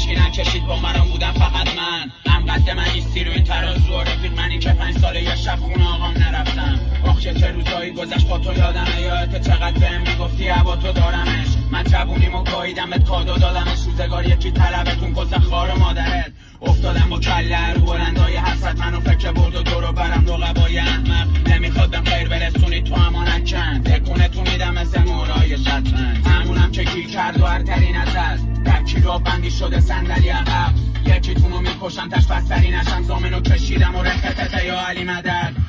هیچکی نکشید با مرام بودم فقط من قد من ایستی رو این ترازو رفیق منی که 5 ساله یه شب خونه آقام نرفتم. آخ چه روزایی گذشت با تو یادمه، یادت چقدر بهم میگفتی هوا تو دارمش. من جوونیمو گاییدمت کادو دادمش، روزگار یکی طلبتون کس خار مادرت. افتادم با کله رو بلندای حسرت، منو فکر برد و دورو برم رقبای احمق. نمیخوادم خیر برسونی تو امانت کن، تکونتون میدم مثل مورای شطرنج. همونم که گیر کرد و هرتری نزد، در کیلو بندی شده صندلی عقب. یکیتونو میکشم تش بستری نشم، زامنو کشیدم و رفتته یا علی مدد.